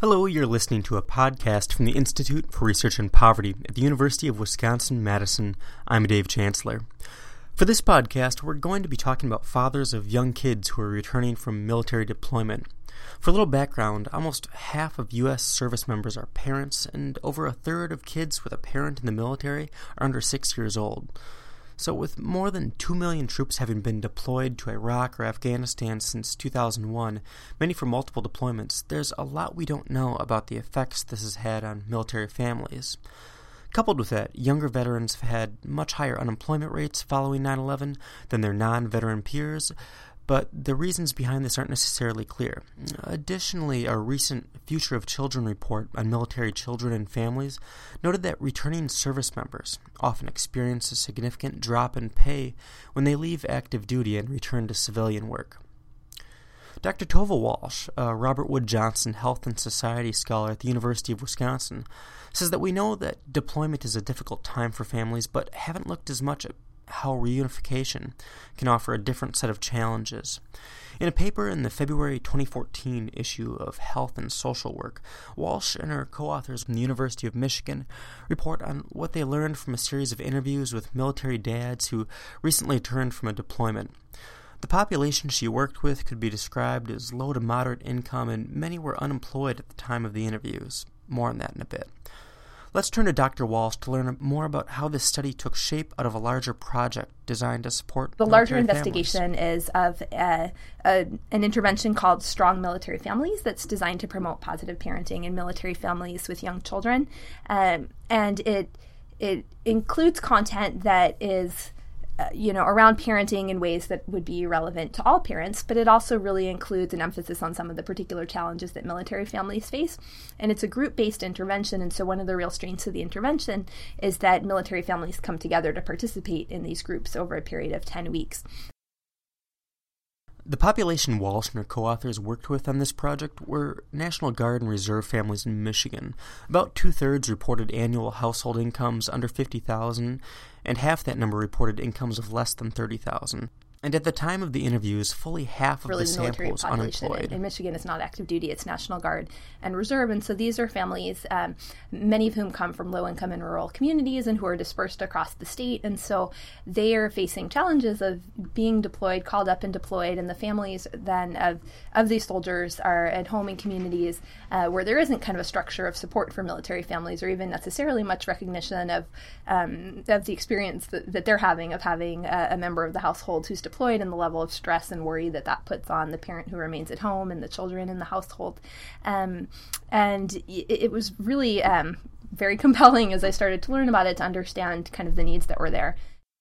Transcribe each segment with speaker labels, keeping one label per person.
Speaker 1: Hello, you're listening to a podcast from the Institute for Research on Poverty at the University of Wisconsin-Madison. I'm Dave Chancellor. For this podcast, we're going to be talking about fathers of young kids who are returning from military deployment. For a little background, almost half of U.S. service members are parents, and over a third of kids with a parent in the military are under 6 years old. So with more than 2 million troops having been deployed to Iraq or Afghanistan since 2001, many for multiple deployments, there's a lot we don't know about the effects this has had on military families. Coupled with that, younger veterans have had much higher unemployment rates following 9/11 than their non-veteran peers, but the reasons behind this aren't necessarily clear. Additionally, a recent Future of Children report on military children and families noted that returning service members often experience a significant drop in pay when they leave active duty and return to civilian work. Dr. Tova Walsh, a Robert Wood Johnson Health and Society Scholar at the University of Wisconsin, says that we know that deployment is a difficult time for families, but haven't looked as much at how reunification can offer a different set of challenges. In a paper in the February 2014 issue of Health and Social Work, Walsh and her co-authors from the University of Michigan report on what they learned from a series of interviews with military dads who recently returned from a deployment. The population she worked with could be described as low to moderate income, and many were unemployed at the time of the interviews. More on that in a bit. Let's turn to Dr. Walsh to learn more about how this study took shape out of a larger project designed to support
Speaker 2: the larger investigation is of an intervention called Strong Military Families that's designed to promote positive parenting in military families with young children. And it includes content that is around parenting in ways that would be relevant to all parents, but it also really includes an emphasis on some of the particular challenges that military families face. And it's a group-based intervention, and so one of the real strengths of the intervention is that military families come together to participate in these groups over a period of 10 weeks.
Speaker 1: The population Walsh and her co-authors worked with on this project were National Guard and Reserve families in Michigan. About two-thirds reported annual household incomes under $50,000, and half that number reported incomes of less than $30,000. And at the time of the interviews, fully half of the sample was unemployed.
Speaker 2: In Michigan, it's not active duty, it's National Guard and Reserve. And so these are families, many of whom come from low-income and rural communities and who are dispersed across the state. And so they are facing challenges of being deployed, called up and deployed. And the families then of these soldiers are at home in communities where there isn't kind of a structure of support for military families or even necessarily much recognition of the experience that they're having of having a member of the household who's deployed, and the level of stress and worry that puts on the parent who remains at home and the children in the household. And it was really very compelling as I started to learn about it to understand kind of the needs that were there.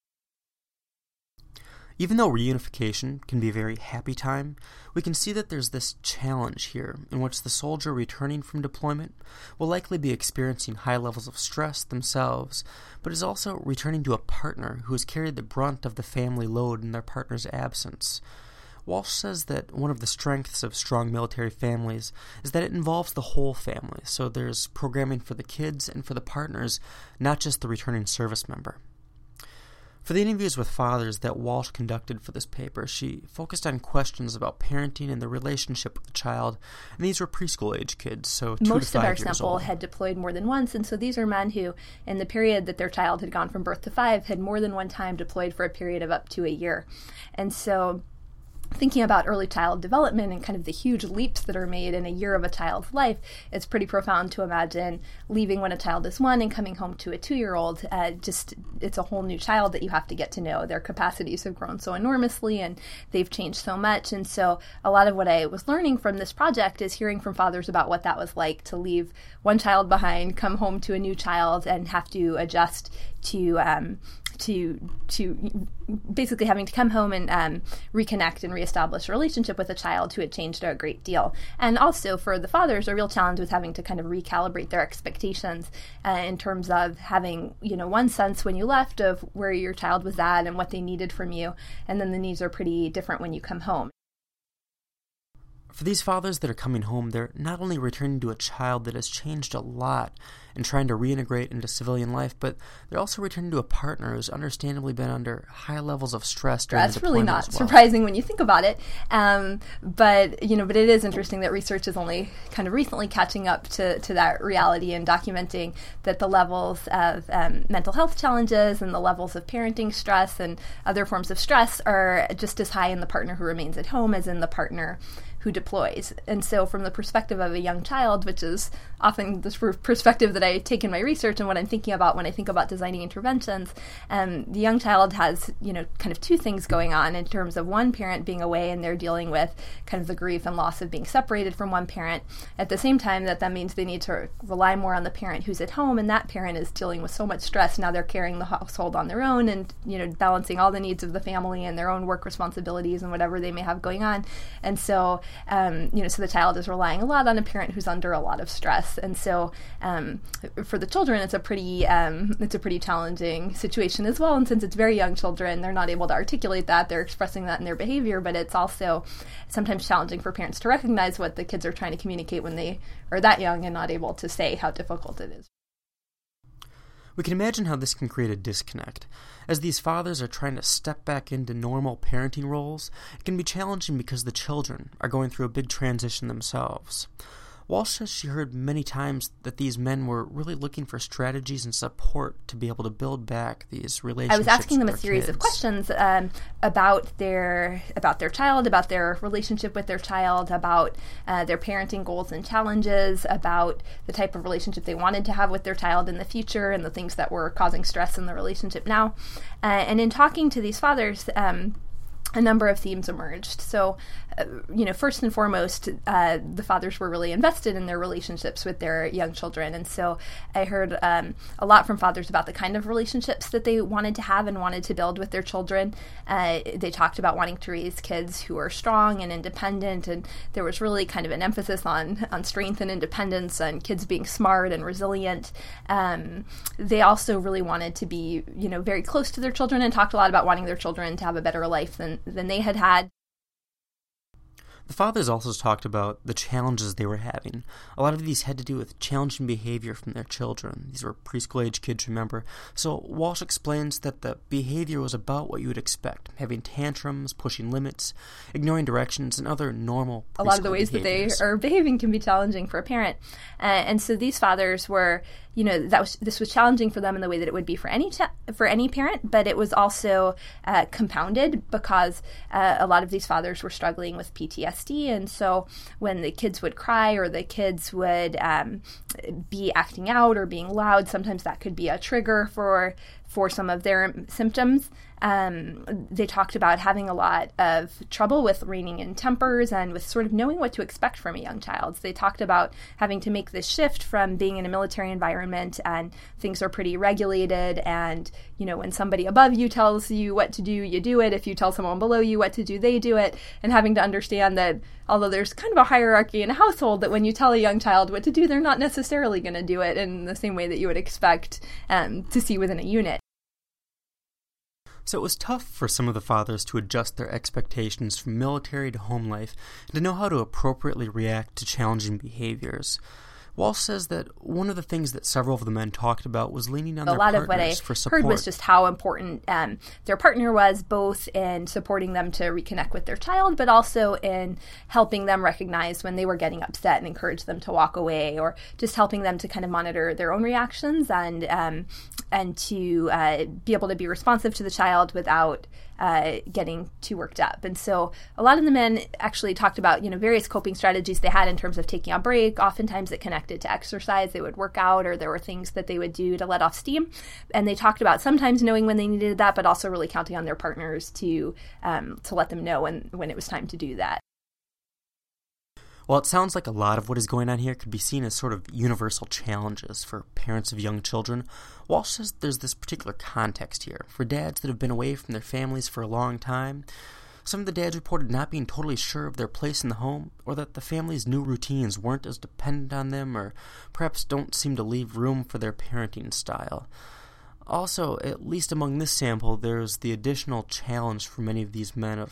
Speaker 1: Even though reunification can be a very happy time, we can see that there's this challenge here in which the soldier returning from deployment will likely be experiencing high levels of stress themselves, but is also returning to a partner who has carried the brunt of the family load in their partner's absence. Walsh says that one of the strengths of strong military families is that it involves the whole family, so there's programming for the kids and for the partners, not just the returning service member. For the interviews with fathers that Walsh conducted for this paper, she focused on questions about parenting and the relationship with the child, and these were preschool-age kids, so 2 to 5 years old.
Speaker 2: Most of our sample had deployed more than once, and so these are men who, in the period that their child had gone from birth to 5, had more than one time deployed for a period of up to a year. And so thinking about early child development and kind of the huge leaps that are made in a year of a child's life, it's pretty profound to imagine leaving when a child is 1 and coming home to a 2-year-old. It's a whole new child that you have to get to know. Their capacities have grown so enormously and they've changed so much. And so a lot of what I was learning from this project is hearing from fathers about what that was like to leave one child behind, come home to a new child, and have to adjust to basically having to come home and reconnect and reestablish a relationship with a child who had changed a great deal. And also for the fathers, a real challenge was having to kind of recalibrate their expectations in terms of having, one sense when you left of where your child was at and what they needed from you, and then the needs are pretty different when you come home.
Speaker 1: For these fathers that are coming home, they're not only returning to a child that has changed a lot and trying to reintegrate into civilian life, but they're also returning to a partner who's understandably been under high levels of stress during the deployment.
Speaker 2: That's really not surprising when you think about it. But it is interesting that research is only kind of recently catching up to that reality and documenting that the levels of mental health challenges and the levels of parenting stress and other forms of stress are just as high in the partner who remains at home as in the partner who deploys. And so from the perspective of a young child, which is often the perspective that I take in my research and what I'm thinking about when I think about designing interventions, the young child has, kind of two things going on in terms of one parent being away and they're dealing with kind of the grief and loss of being separated from one parent. At the same time, that means they need to rely more on the parent who's at home, and that parent is dealing with so much stress. Now they're carrying the household on their own and, balancing all the needs of the family and their own work responsibilities and whatever they may have going on. And so so the child is relying a lot on a parent who's under a lot of stress, and so for the children, it's a pretty challenging situation as well. And since it's very young children, they're not able to articulate that; they're expressing that in their behavior. But it's also sometimes challenging for parents to recognize what the kids are trying to communicate when they are that young and not able to say how difficult it is.
Speaker 1: We can imagine how this can create a disconnect. As these fathers are trying to step back into normal parenting roles, it can be challenging because the children are going through a big transition themselves. Walsh says she heard many times that these men were really looking for strategies and support to be able to build back these relationships.
Speaker 2: I was asking them a series
Speaker 1: kids.
Speaker 2: of questions about their child, about their relationship with their child, about their parenting goals and challenges, about the type of relationship they wanted to have with their child in the future, and the things that were causing stress in the relationship now. And in talking to these fathers, a number of themes emerged. So, first and foremost, the fathers were really invested in their relationships with their young children. And so I heard a lot from fathers about the kind of relationships that they wanted to have and wanted to build with their children. They talked about wanting to raise kids who are strong and independent, and there was really kind of an emphasis on strength and independence and kids being smart and resilient. They also really wanted to be, very close to their children, and talked a lot about wanting their children to have a better life than they had.
Speaker 1: The fathers also talked about the challenges they were having. A lot of these had to do with challenging behavior from their children. These were preschool-age kids, remember? So Walsh explains that the behavior was about what you would expect, having tantrums, pushing limits, ignoring directions, and other normal preschool
Speaker 2: A lot of the ways
Speaker 1: behaviors.
Speaker 2: that they are behaving can be challenging for a parent. And so these fathers were, this was challenging for them in the way that it would be for any parent, but it was also compounded because a lot of these fathers were struggling with PTSD, and so when the kids would cry or the kids would be acting out or being loud, sometimes that could be a trigger for some of their symptoms. They talked about having a lot of trouble with reining in tempers and with sort of knowing what to expect from a young child. So they talked about having to make this shift from being in a military environment and things are pretty regulated, and when somebody above you tells you what to do, you do it. If you tell someone below you what to do, they do it. And having to understand that although there's kind of a hierarchy in a household, that when you tell a young child what to do, they're not necessarily going to do it in the same way that you would expect to see within a unit.
Speaker 1: So it was tough for some of the fathers to adjust their expectations from military to home life and to know how to appropriately react to challenging behaviors. Walsh says that one of the things that several of the men talked about was leaning on their partners for support.
Speaker 2: A lot of what I heard was just how important their partner was, both in supporting them to reconnect with their child, but also in helping them recognize when they were getting upset and encourage them to walk away, or just helping them to kind of monitor their own reactions and to be able to be responsive to the child without getting too worked up. And so a lot of the men actually talked about, various coping strategies they had in terms of taking a break. Oftentimes it connected to exercise. They would work out, or there were things that they would do to let off steam. And they talked about sometimes knowing when they needed that, but also really counting on their partners to let them know when it was time to do that.
Speaker 1: While it sounds like a lot of what is going on here could be seen as sort of universal challenges for parents of young children, Walsh says there's this particular context here. For dads that have been away from their families for a long time, some of the dads reported not being totally sure of their place in the home, or that the family's new routines weren't as dependent on them, or perhaps don't seem to leave room for their parenting style. Also, at least among this sample, there's the additional challenge for many of these men of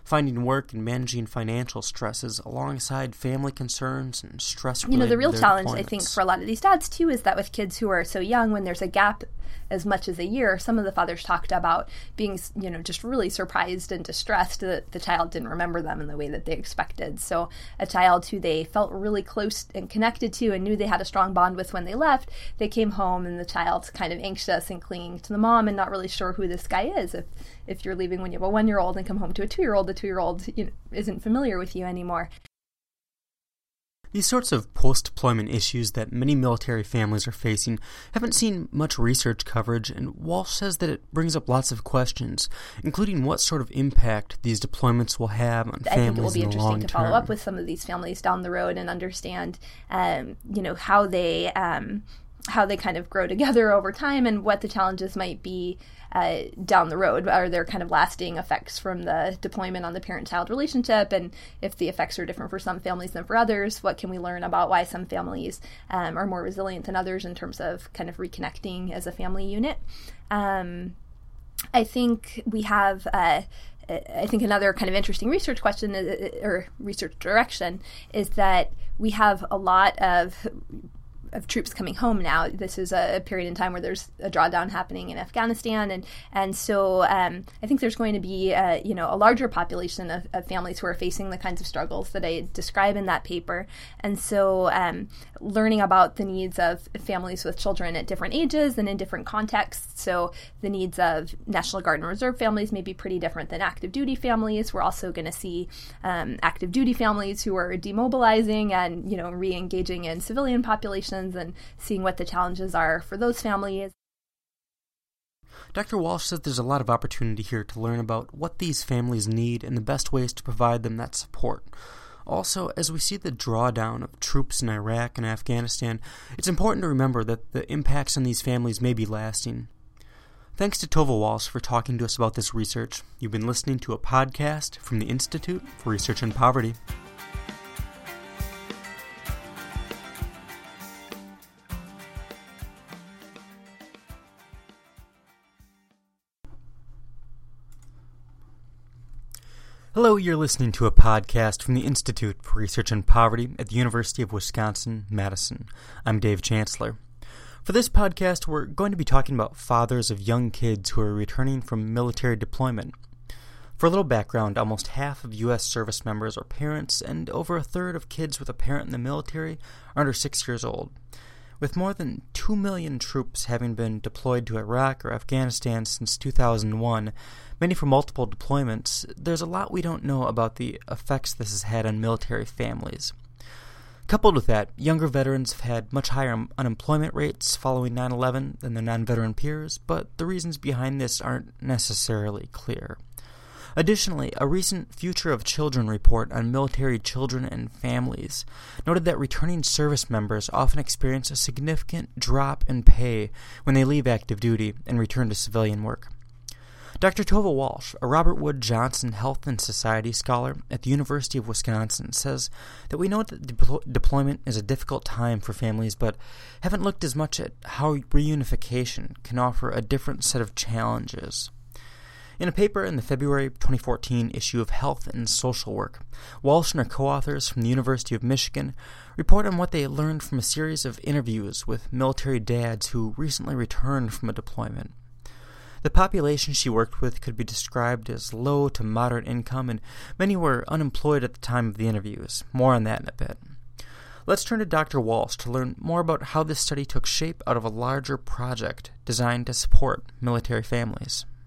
Speaker 1: finding work and managing financial stresses alongside family concerns and stress.
Speaker 2: The real challenge, I think, for a lot of these dads, too, is that with kids who are so young, when there's a gap as much as a year, some of the fathers talked about being, just really surprised and distressed that the child didn't remember them in the way that they expected. So a child who they felt really close and connected to and knew they had a strong bond with when they left, they came home and the child's kind of anxious and clinging to the mom and not really sure who this guy is. If you're leaving when you have a 1-year-old and come home to a 2-year-old, the 2-year-old isn't familiar with you anymore.
Speaker 1: These sorts of post-deployment issues that many military families are facing haven't seen much research coverage, and Walsh says that it brings up lots of questions, including what sort of impact these deployments will have on families in the long term.
Speaker 2: I think it will be interesting to follow up with some of these families down the road and understand, how they kind of grow together over time and what the challenges might be down the road. Are there kind of lasting effects from the deployment on the parent-child relationship? And if the effects are different for some families than for others, what can we learn about why some families are more resilient than others in terms of kind of reconnecting as a family unit? I think we have... another kind of interesting research question or research direction is that we have a lot of troops coming home now. This is a period in time where there's a drawdown happening in Afghanistan, and so I think there's going to be a larger population of families who are facing the kinds of struggles that I describe in that paper. And so learning about the needs of families with children at different ages and in different contexts. So the needs of National Guard and Reserve families may be pretty different than active duty families. We're also going to see active duty families who are demobilizing and re-engaging in civilian populations and seeing what the challenges are for those families.
Speaker 1: Dr. Walsh says there's a lot of opportunity here to learn about what these families need and the best ways to provide them that support. Also, as we see the drawdown of troops in Iraq and Afghanistan, it's important to remember that the impacts on these families may be lasting. Thanks to Tova Walsh for talking to us about this research. You've been listening to a podcast from the Institute for Research in Poverty. Hello, you're listening to a podcast from the Institute for Research in Poverty at the University of Wisconsin-Madison. I'm Dave Chancellor. For this podcast, we're going to be talking about fathers of young kids who are returning from military deployment. For a little background, almost half of U.S. service members are parents, and over a third of kids with a parent in the military are under 6 years old. With more than 2 million troops having been deployed to Iraq or Afghanistan since 2001, many for multiple deployments, there's a lot we don't know about the effects this has had on military families. Coupled with that, younger veterans have had much higher unemployment rates following 9/11 than their non-veteran peers, but the reasons behind this aren't necessarily clear. Additionally, a recent Future of Children report on military children and families noted that returning service members often experience a significant drop in pay when they leave active duty and return to civilian work. Dr. Tova Walsh, a Robert Wood Johnson Health and Society Scholar at the University of Wisconsin, says that we know that deployment is a difficult time for families, but haven't looked as much at how reunification can offer a different set of challenges. In a paper in the February 2014 issue of Health and Social Work, Walsh and her co-authors from the University of Michigan report on what they learned from a series of interviews with military dads who recently returned from a deployment. The population she worked with could be described as low to moderate income, and many were unemployed at the time of the interviews. More on that in a bit. Let's turn to Dr. Walsh to learn more about how this study took shape out of a larger project designed to support military families.